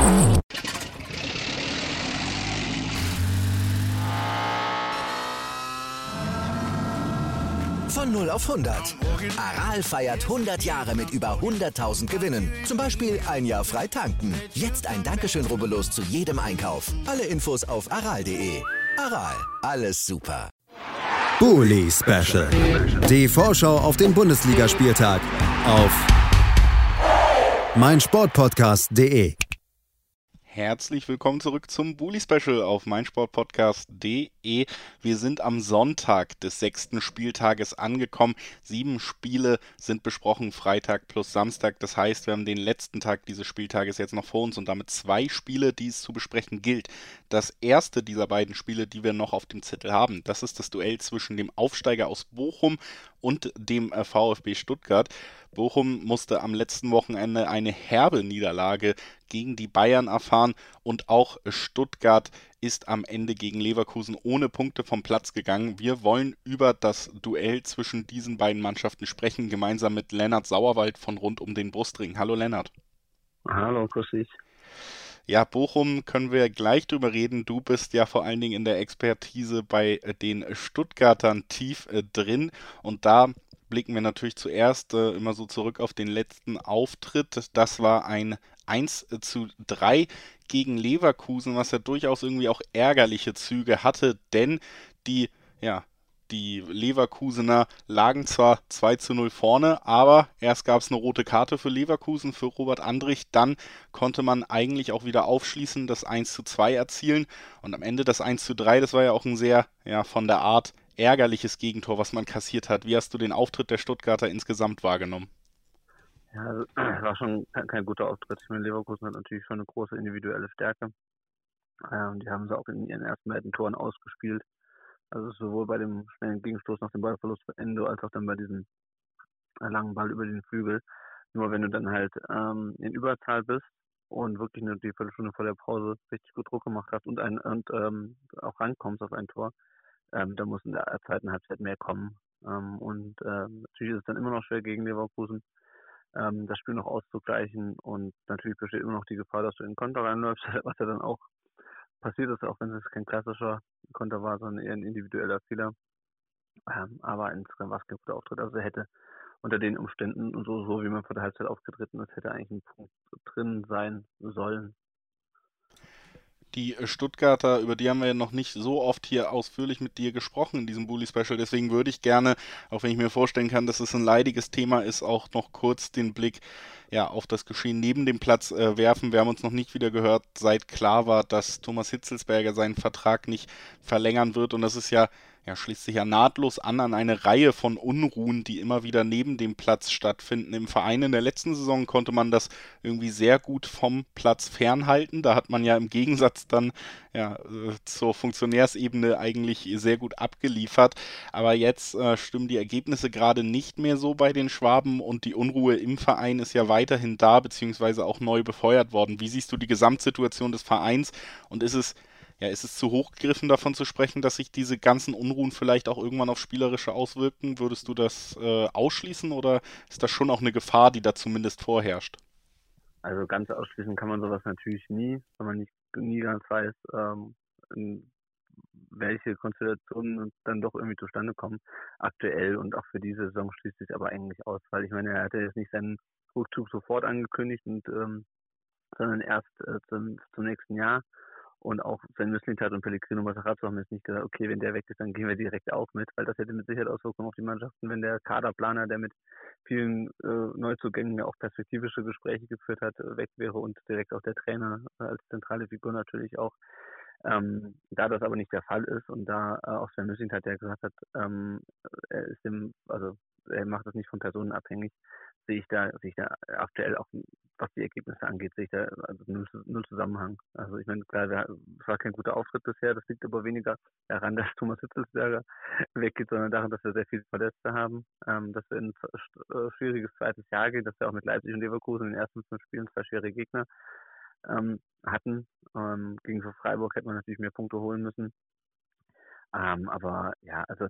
Von 0 auf 100. Aral feiert 100 Jahre mit über 100.000 Gewinnen. Zum Beispiel ein Jahr frei tanken. Jetzt ein Dankeschön, rubbellos zu jedem Einkauf. Alle Infos auf aral.de. Aral, alles super. Bully Special. Die Vorschau auf den Bundesligaspieltag auf meinsportpodcast.de. Herzlich willkommen zurück zum Bully Special auf meinsportpodcast.de. Wir sind am Sonntag des 6. Spieltages angekommen. 7 Spiele sind besprochen, Freitag plus Samstag. Das heißt, wir haben den letzten Tag dieses Spieltages jetzt noch vor uns und damit 2 Spiele, die es zu besprechen gilt. Das erste dieser beiden Spiele, die wir noch auf dem Zettel haben, das ist das Duell zwischen dem Aufsteiger aus Bochum und dem VfB Stuttgart. Bochum musste am letzten Wochenende eine herbe Niederlage gegen die Bayern erfahren und auch Stuttgart ist am Ende gegen Leverkusen ohne Punkte vom Platz gegangen. Wir wollen über das Duell zwischen diesen beiden Mannschaften sprechen, gemeinsam mit Lennart Sauerwald von Rund um den Brustring. Hallo Lennart. Hallo, grüß dich. Ja, Bochum können wir gleich drüber reden. Du bist ja vor allen Dingen in der Expertise bei den Stuttgartern tief drin und da blicken wir natürlich zuerst immer so zurück auf den letzten Auftritt. Das war ein 1:3 gegen Leverkusen, was ja durchaus irgendwie auch ärgerliche Züge hatte, denn die Leverkusener lagen zwar 2:0 vorne, aber erst gab es eine rote Karte für Leverkusen, für Robert Andrich, dann konnte man eigentlich auch wieder aufschließen, das 1:2 erzielen und am Ende das 1:3, das war ja auch ein sehr, von der Art ärgerliches Gegentor, was man kassiert hat. Wie hast du den Auftritt der Stuttgarter insgesamt wahrgenommen? Ja, also, war schon kein guter Auftritt. Ich meine, Leverkusen hat natürlich schon eine große individuelle Stärke. Die haben sie auch in ihren ersten beiden Toren ausgespielt. Also sowohl bei dem schnellen Gegenstoß nach dem Ballverlust von Endo, als auch dann bei diesem langen Ball über den Flügel. Nur wenn du dann halt in Überzahl bist und wirklich nur die Viertelstunde vor der Pause richtig gut Druck gemacht hast und auch rankommst auf ein Tor, da muss in der zweiten Halbzeit mehr kommen. Natürlich ist es dann immer noch schwer gegen Leverkusen, das Spiel noch auszugleichen. Und natürlich besteht immer noch die Gefahr, dass du in den Konter reinläufst, was ja dann auch passiert ist, auch wenn es kein klassischer Konter war, sondern eher ein individueller Fehler. Aber insgesamt war es kein guter Auftritt. Also er hätte unter den Umständen und so wie man vor der Halbzeit aufgetreten ist, hätte eigentlich ein Punkt drin sein sollen. Die Stuttgarter, über die haben wir ja noch nicht so oft hier ausführlich mit dir gesprochen in diesem Bully-Special. Deswegen würde ich gerne, auch wenn ich mir vorstellen kann, dass es ein leidiges Thema ist, auch noch kurz den Blick auf das Geschehen neben dem Platz werfen. Wir haben uns noch nicht wieder gehört, seit klar war, dass Thomas Hitzelsberger seinen Vertrag nicht verlängern wird. Und das ist schließt sich ja nahtlos an eine Reihe von Unruhen, die immer wieder neben dem Platz stattfinden. Im Verein in der letzten Saison konnte man das irgendwie sehr gut vom Platz fernhalten. Da hat man ja im Gegensatz dann zur Funktionärsebene eigentlich sehr gut abgeliefert. Aber jetzt stimmen die Ergebnisse gerade nicht mehr so bei den Schwaben und die Unruhe im Verein ist ja weiterhin da, beziehungsweise auch neu befeuert worden. Wie siehst du die Gesamtsituation des Vereins und ist es zu hoch gegriffen, davon zu sprechen, dass sich diese ganzen Unruhen vielleicht auch irgendwann auf Spielerische auswirken? Würdest du das ausschließen oder ist das schon auch eine Gefahr, die da zumindest vorherrscht? Also ganz ausschließen kann man sowas natürlich nie, weil man nie ganz weiß, welche Konstellationen dann doch irgendwie zustande kommen. Aktuell und auch für diese Saison schließt sich aber eigentlich aus, weil ich meine, er hatte jetzt nicht seinen Rückzug sofort angekündigt, sondern erst zum nächsten Jahr. Und auch Sven Mislintat und Pellegrino Matarazzo haben jetzt nicht gesagt, okay, wenn der weg ist, dann gehen wir direkt auch mit, weil das hätte mit Sicherheit Auswirkungen auf die Mannschaften, wenn der Kaderplaner, der mit vielen Neuzugängen ja auch perspektivische Gespräche geführt hat, weg wäre und direkt auch der Trainer als zentrale Figur natürlich auch. Da das aber nicht der Fall ist und da auch Sven Mislintat, der gesagt hat, er macht das nicht von Personen abhängig, sehe ich da aktuell auch, was die Ergebnisse angeht, sehe ich da also null Zusammenhang. Also ich meine, klar, es war kein guter Auftritt bisher, das liegt aber weniger daran, dass Thomas Hitzelsberger weggeht, sondern daran, dass wir sehr viele Verletzte haben, dass wir in ein schwieriges zweites Jahr gehen, dass wir auch mit Leipzig und Leverkusen in den ersten 5 Spielen 2 schwere Gegner hatten. Gegen Freiburg hätte man natürlich mehr Punkte holen müssen. Aber ja, also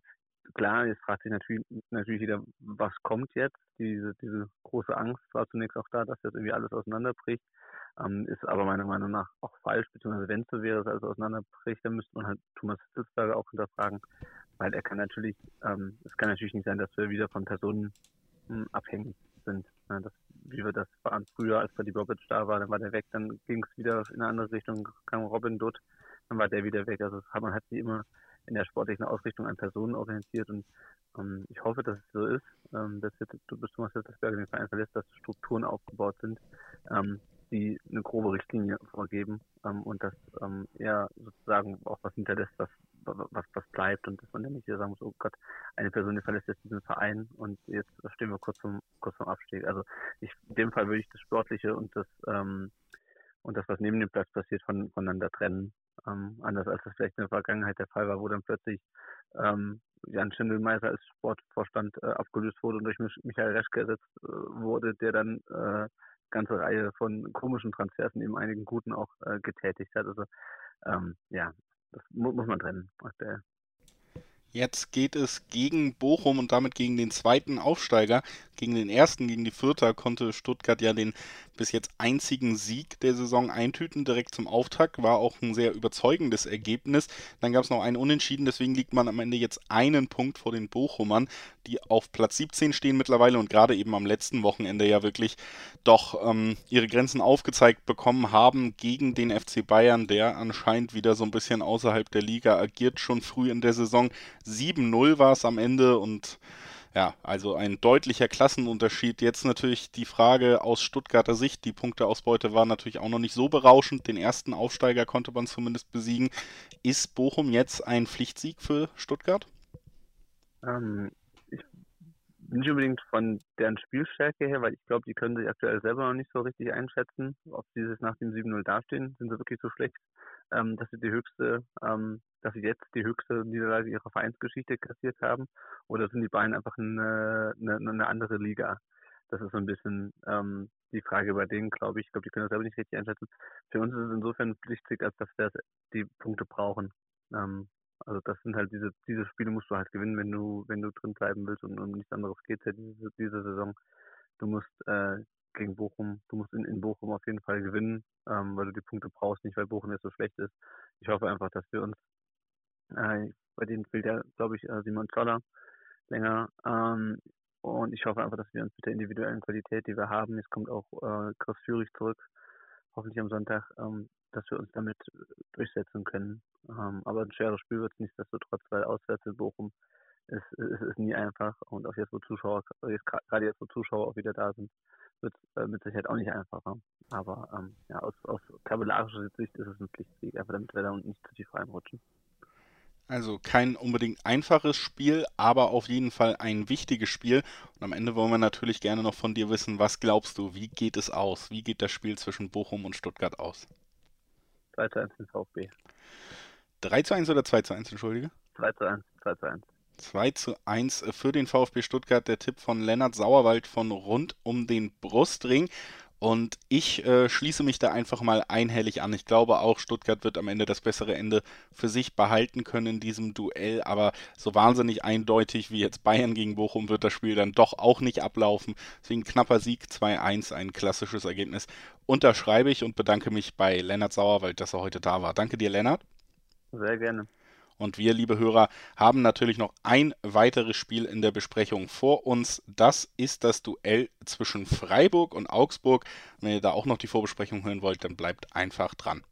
klar, jetzt fragt sich natürlich jeder, was kommt jetzt? Diese große Angst war zunächst auch da, dass jetzt irgendwie alles auseinanderbricht. Ist aber meiner Meinung nach auch falsch, beziehungsweise wenn es so wäre, dass alles auseinanderbricht, dann müsste man halt Thomas Hitzelsberger auch hinterfragen, weil es kann natürlich nicht sein, dass wir wieder von Personen abhängig sind. Wie wir das waren früher, als Freddy Bobic da war, dann war der weg, dann ging es wieder in eine andere Richtung, kam Robin Dutt, dann war der wieder weg. Also man hat sich immer in der sportlichen Ausrichtung an Personen orientiert und ich hoffe, dass es so ist, dass du bist Thomas Hitzelsberger den Verein verlässt, dass Strukturen aufgebaut sind, die eine grobe Richtlinie vorgeben und dass er sozusagen auch was hinterlässt, was bleibt und dass man dann nicht wieder sagen muss, oh Gott, eine Person, die verlässt jetzt diesen Verein und jetzt stehen wir kurz vom Abstieg. Also in dem Fall würde ich das Sportliche und das, was neben dem Platz passiert, voneinander trennen. Anders als das vielleicht in der Vergangenheit der Fall war, wo dann plötzlich Jan Schindelmeiser als Sportvorstand abgelöst wurde und durch Michael Reschke ersetzt wurde, der dann ganze Reihe von komischen Transfers und eben einigen guten auch getätigt hat. Also das muss man trennen aktuell. Jetzt geht es gegen Bochum und damit gegen den zweiten Aufsteiger. Gegen den ersten, gegen die Fürther, konnte Stuttgart ja den bis jetzt einzigen Sieg der Saison eintüten, direkt zum Auftakt. War auch ein sehr überzeugendes Ergebnis. Dann gab es noch einen Unentschieden, deswegen liegt man am Ende jetzt einen Punkt vor den Bochumern, die auf Platz 17 stehen mittlerweile und gerade eben am letzten Wochenende ja wirklich doch ihre Grenzen aufgezeigt bekommen haben gegen den FC Bayern, der anscheinend wieder so ein bisschen außerhalb der Liga agiert, schon früh in der Saison. 7-0 war es am Ende und ja, also ein deutlicher Klassenunterschied. Jetzt natürlich die Frage aus Stuttgarter Sicht. Die Punkteausbeute war natürlich auch noch nicht so berauschend. Den ersten Aufsteiger konnte man zumindest besiegen. Ist Bochum jetzt ein Pflichtsieg für Stuttgart? Ich nicht unbedingt von deren Spielstärke her, weil ich glaube, die können sich aktuell selber noch nicht so richtig einschätzen, ob sie nach dem 7-0 dastehen. Sind sie wirklich so schlecht, dass sie jetzt die höchste Niederlage ihrer Vereinsgeschichte kassiert haben, oder sind die Bayern einfach eine andere Liga? Das ist so ein bisschen die Frage bei denen, glaube ich. Ich glaube, die können das selber nicht richtig einschätzen. Für uns ist es insofern ein Pflichtsieg, als dass wir die Punkte brauchen. Also das sind halt diese Spiele musst du halt gewinnen, wenn du drin bleiben willst und nichts anderes geht ja diese Saison. Du musst gegen Bochum, in Bochum auf jeden Fall gewinnen, weil du die Punkte brauchst, nicht weil Bochum jetzt so schlecht ist. Ich hoffe einfach, dass wir uns bei denen fehlt ja, glaube ich, Simon Zoller länger. Und ich hoffe einfach, dass wir uns mit der individuellen Qualität, die wir haben, jetzt kommt auch Chris Führig zurück, hoffentlich am Sonntag, dass wir uns damit durchsetzen können. Aber ein schweres Spiel wird es nichtsdestotrotz, weil auswärts in Bochum ist nie einfach. Und auch jetzt, wo Zuschauer auch wieder da sind, wird es mit Sicherheit auch nicht einfacher. Aber aus tabellarischer Sicht ist es ein Pflichtsieg, einfach damit wir da unten nicht zu tief reinrutschen. Also kein unbedingt einfaches Spiel, aber auf jeden Fall ein wichtiges Spiel. Und am Ende wollen wir natürlich gerne noch von dir wissen, was glaubst du, wie geht es aus? Wie geht das Spiel zwischen Bochum und Stuttgart aus? 3-1 für den VfB. 3-1 oder 2-1, entschuldige? 2-1. 2-1 für den VfB Stuttgart, der Tipp von Lennart Sauerwald von rund um den Brustring. Und ich schließe mich da einfach mal einhellig an. Ich glaube auch, Stuttgart wird am Ende das bessere Ende für sich behalten können in diesem Duell. Aber so wahnsinnig eindeutig wie jetzt Bayern gegen Bochum wird das Spiel dann doch auch nicht ablaufen. Deswegen knapper Sieg 2-1, ein klassisches Ergebnis. Unterschreibe ich und bedanke mich bei Lennart Sauerwald, dass er heute da war. Danke dir, Lennart. Sehr gerne. Und wir, liebe Hörer, haben natürlich noch ein weiteres Spiel in der Besprechung vor uns. Das ist das Duell zwischen Freiburg und Augsburg. Wenn ihr da auch noch die Vorbesprechung hören wollt, dann bleibt einfach dran.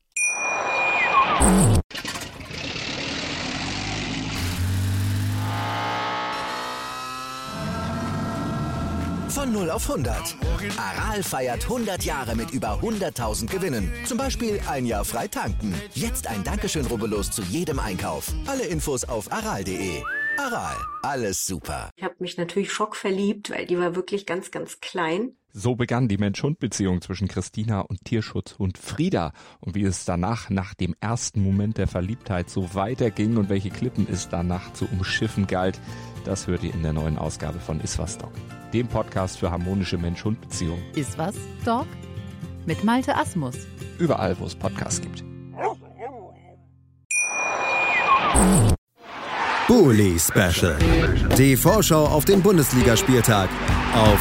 Von 0 auf 100. Aral feiert 100 Jahre mit über 100.000 Gewinnen. Zum Beispiel ein Jahr frei tanken. Jetzt ein Dankeschön, rubbellos zu jedem Einkauf. Alle Infos auf aral.de. Aral, alles super. Ich habe mich natürlich schockverliebt, weil die war wirklich ganz, ganz klein. So begann die Mensch-Hund-Beziehung zwischen Christina und Tierschutzhund Frieda. Und wie es danach, nach dem ersten Moment der Verliebtheit, so weiterging und welche Klippen es danach zu umschiffen galt, das hört ihr in der neuen Ausgabe von Iswas Dog, dem Podcast für harmonische Mensch-Hund-Beziehungen. Iswas Dog mit Malte Asmus. Überall, wo es Podcasts gibt. Bully Special. Die Vorschau auf den Bundesligaspieltag auf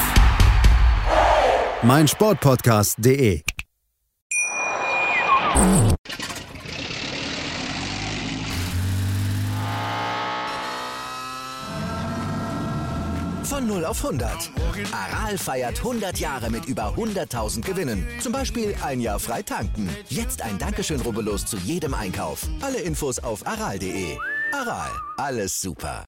meinsportpodcast.de. Von 0 auf 100. Aral feiert 100 Jahre mit über 100.000 Gewinnen. Zum Beispiel ein Jahr frei tanken. Jetzt ein Dankeschön, rubbellos zu jedem Einkauf. Alle Infos auf aral.de. Aral, alles super.